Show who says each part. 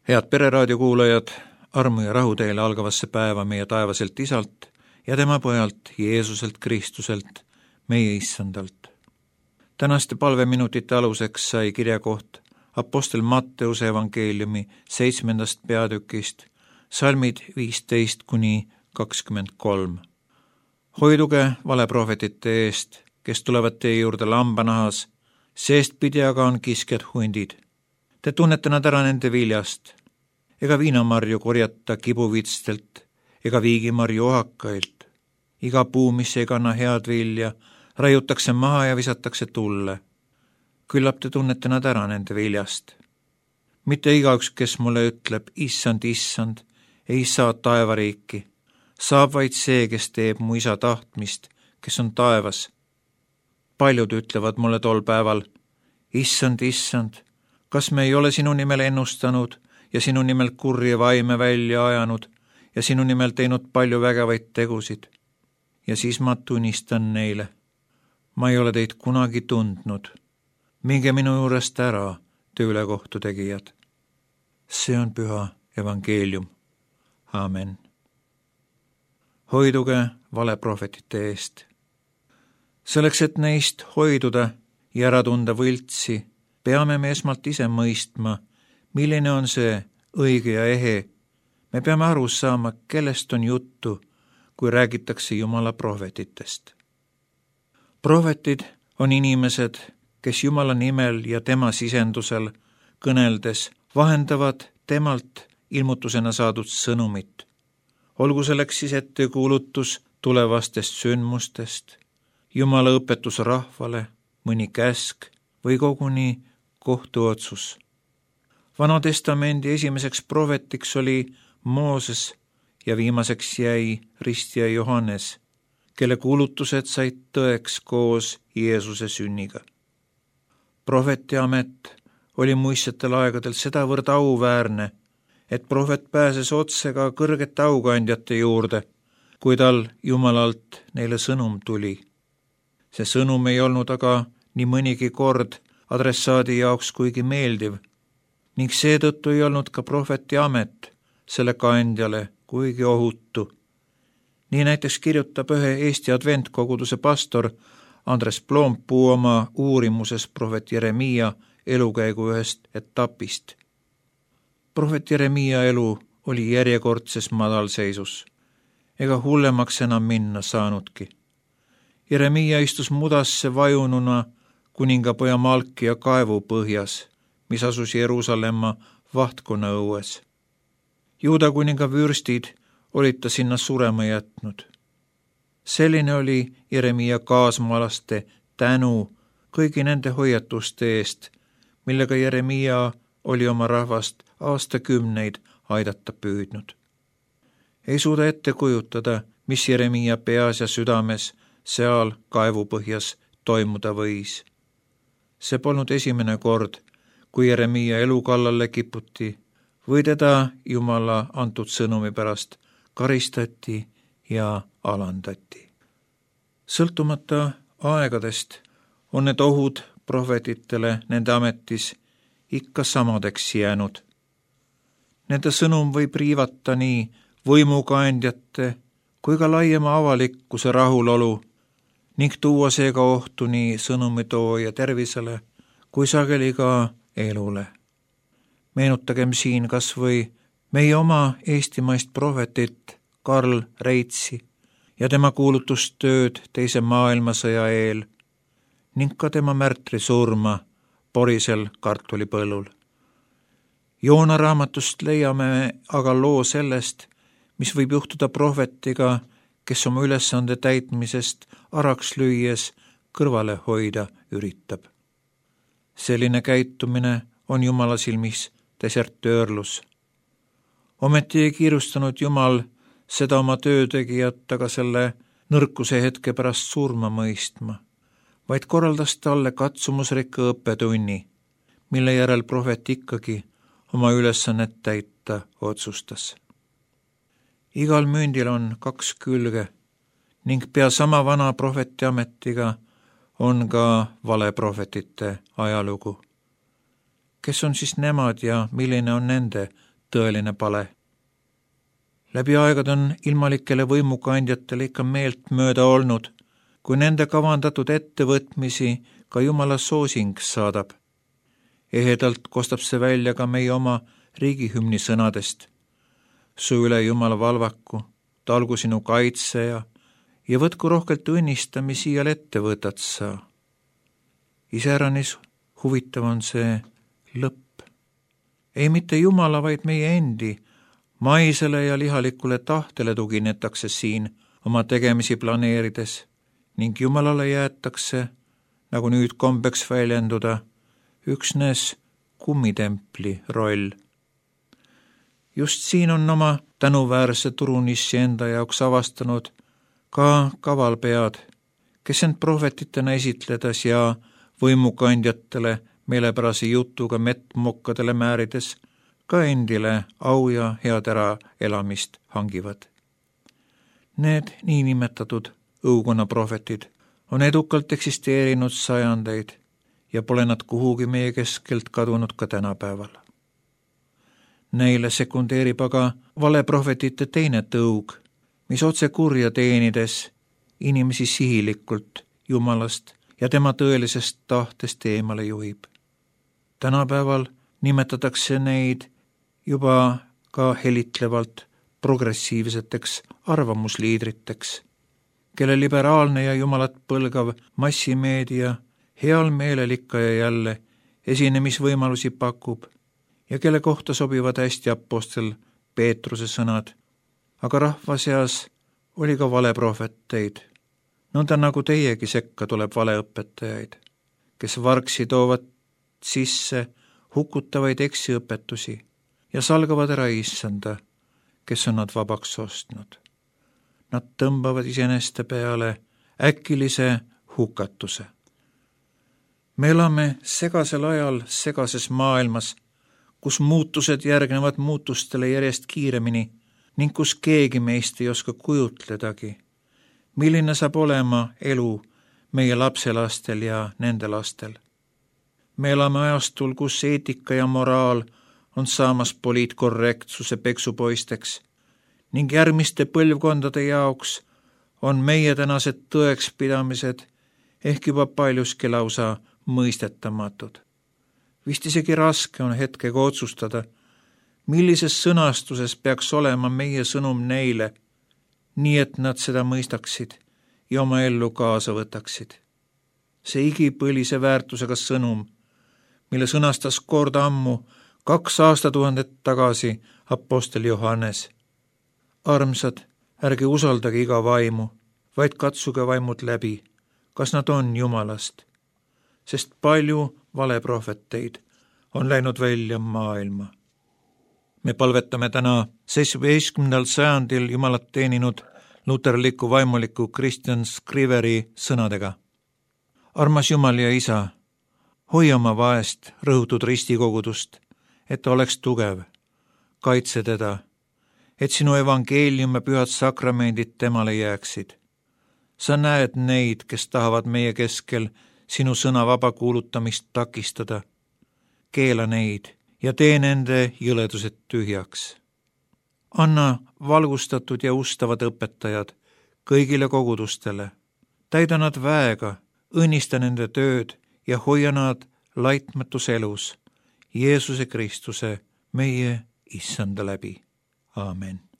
Speaker 1: Head Pereraadio kuulajad, armu ja rahu teile algavasse päeva meie taevaselt Isalt ja tema pojalt Jeesuselt Kristuselt, meie Issandalt. Tänaste palveminutite aluseks sai kirjakoht Apostel Matteuse evangeeliumi 7. peatükist, salmid 15-23. Hoiduge valeprohvetite eest, kes tulevad teie juurde lambanahas, seest pidi aga on kiskjad hundid. Te tunnete nad ära nende viljast, ega viinamarju korjata kibuvitstelt, ega viigimarju ohakailt. Iga puu, mis ei kanna head vilja, raiutakse maha ja visatakse tulle. Küllap te tunnete nad ära nende viljast. Mitte igaüks, kes mulle ütleb, issand, issand, ei saa taevariiki. Saab vaid see, kes teeb mu isa tahtmist, kes on taevas. Paljud ütlevad mulle tol päeval, issand, issand, kas me ei ole sinu nimel ennustanud ja sinu nimel kurje vaime välja ajanud ja sinu nimel teinud palju vägevaid tegusid? Ja siis ma tunnistan neile, ma ei ole teid kunagi tundnud. Minge minu juurest ära, töölekohtu tegijad. See on püha evangeelium. Aamen. Hoiduge valeprohvetite eest. Selleks, et neist hoiduda ja ära tunda võltsi, peame me esmalt ise mõistma, milline on see õige ja ehe. Me peame aru saama, kellest on juttu, kui räägitakse Jumala prohvetitest. Prohvetid on inimesed, kes Jumala nimel ja tema sisendusel kõneldes vahendavad temalt ilmutusena saadud sõnumit. Olgu selleks siis ettekuulutus tulevastest sündmustest, Jumala õpetus rahvale, mõni käsk või koguni kohtuotsus. Vana testamendi esimeseks prohvetiks oli Mooses ja viimaseks jäi ristija Johannes, kelle kuulutused said tõeks koos Jeesuse sünniga. Prohveti amet oli muistsetel aegadel sedavõrd auväärne, et prohvet pääses otse ka kõrgete aukandjate juurde, kui tal Jumalalt neile sõnum tuli. See sõnum ei olnud aga nii mõnigi kord adressaadi jaoks kuigi meeldiv ning seetõttu ei olnud ka prohveti amet selle kandjale kuigi ohutu. Nii näiteks kirjutab ühe Eesti adventkoguduse pastor Andres Ploompuu oma uurimuses prohvet Jeremiia elukäigu ühest etapist. Prohvet Jeremiia elu oli järjekordses madalseisus, ega hullemaks enam minna saanudki. Jeremiia istus mudasse vajununa kuningapoja Malkia kaevu põhjas, mis asus Jeruusalemma vahtkonna õues. Juuda kuninga vürstid olid ta sinna surema jätnud. Selline oli Jeremiia kaasmaalaste tänu kõigi nende hoiatuste eest, millega Jeremiia oli oma rahvast aastakümneid aidata püüdnud. Ei suuda ette kujutada, mis Jeremiia peas ja südames seal kaevupõhjas toimuda võis. See polnud esimene kord, kui Jeremiia elu kallale kiputi või teda Jumala antud sõnumi pärast karistati ja alandati. Sõltumata aegadest on need ohud prohvetitele nende ametis ikka samadeks jäänud. Nende sõnum võib riivata nii võimukandjate kui ka laiema avalikkuse rahulolu ning tuua seega ohtu nii sõnumitooja tervisele kui sageli ka elule. Meenutagem siin kas või meie oma eestimaist prohvetit Karl Reitsi ja tema kuulutustööd teise maailmasõja eel ning ka tema märtri surma porisel kartulipõllul. Joona raamatust leiame aga loo sellest, mis võib juhtuda prohvetiga, kes oma ülesande täitmisest araks lüües kõrvale hoida üritab. Selline käitumine on Jumala silmis desertöörlus. Ometi ei kiirustanud Jumal seda oma töötegijat aga selle nõrkuse hetke pärast surma mõistma, vaid korraldas talle katsumusrikka õppetunni, mille järel prohvet ikkagi oma ülesannet täita otsustas. Igal mündil on kaks külge ning pea sama vana prohveti ametiga on ka valeprohvetite ajalugu. Kes on siis nemad ja milline on nende tõeline pale. Läbi aegad on ilmalikele võimukandjatele ikka meelt mööda olnud, kui nende kavandatud ettevõtmisi ka Jumala soosing saadab. Ehedalt kostab see välja ka meie oma riigihümni sõnadest. Su üle Jumala valvaku, talgu sinu kaitseja ja võtku rohkelt õnnistamisi iial ette võtad sa. Iseäranis huvitav on see lõpp. Ei mitte Jumala, vaid meie endi maisele ja lihalikule tahtele tuginetakse siin oma tegemisi planeerides ning Jumalale jäetakse, nagu nüüd kombeks väljenduda, üksnes kummitempli roll. Just siin on oma tänuväärse turunissi enda jaoks avastanud ka kavalpead, kes end prohvetitena esitledes ja võimukandjatele meelepärase jutuga mettmokkadele määrides ka endile au ja head äraelamist hangivad. Need niinimetatud õukonnaprohvetid on edukalt eksisteerinud sajandeid ja pole nad kuhugi meie keskelt kadunud ka tänapäeval. Neile sekundeerib aga valeprohvetite teine tõug, mis otse kurja teenides inimesi sihilikult Jumalast ja tema tõelisest tahtest eemale juhib. Tänapäeval nimetatakse neid juba ka helitlevalt progressiivseteks arvamusliidriteks, kelle liberaalne ja Jumalat põlgav massimeedia heal meelel ikka ja jälle esinemisvõimalusi pakub ja kelle kohta sobivad hästi apostel Peetruse sõnad, aga rahva seas oli ka valeprohveteid, nõnda nagu teiegi sekka tuleb valeõpetajaid, kes vargsi toovad sisse hukutavaid eksiõpetusi ja salgavad ära issanda, kes on nad vabaks ostnud. Nad tõmbavad iseeneste peale äkilise hukatuse. Me elame segasel ajal segases maailmas, kus muutused järgnevad muutustele järjest kiiremini ning kus keegi meist ei oska kujutledagi, milline saab olema elu meie lapselastel ja nende lastel. Me elame ajastul, kus eetika ja moraal on saamas poliitkorrektsuse peksupoisteks ning järgmiste põlvkondade jaoks on meie tänased tõekspidamised ehk juba paljuski lausa mõistetamatud. Vist isegi raske on hetkega otsustada, millises sõnastuses peaks olema meie sõnum neile, nii et nad seda mõistaksid ja oma ellu kaasa võtaksid. See igipõlise väärtusega sõnum, mille sõnastas kord ammu 2 aastatuhandet tagasi apostel Johannes. Armsad, ärge usaldage iga vaimu, vaid katsuge vaimud läbi, kas nad on Jumalast, sest palju valeprohveteid on läinud välja maailma. Me palvetame täna 17. sajandil Jumalat teeninud luterliku vaimuliku Christian Scriveri sõnadega. Armas Jumal ja Isa, hoia oma vaest rõhutud ristikogudust, et ta oleks tugev, kaitse teda, et sinu evangeelium ja pühad sakramendid temale jääksid. Sa näed neid, kes tahavad meie keskel sinu sõna vaba kuulutamist takistada. Keela neid ja tee nende jõledused tühjaks. Anna valgustatud ja ustavad õpetajad kõigile kogudustele. Täida nad väega, õnnista nende tööd ja hoia nad laitmatus elus Jeesuse Kristuse, meie Issanda läbi. Aamen.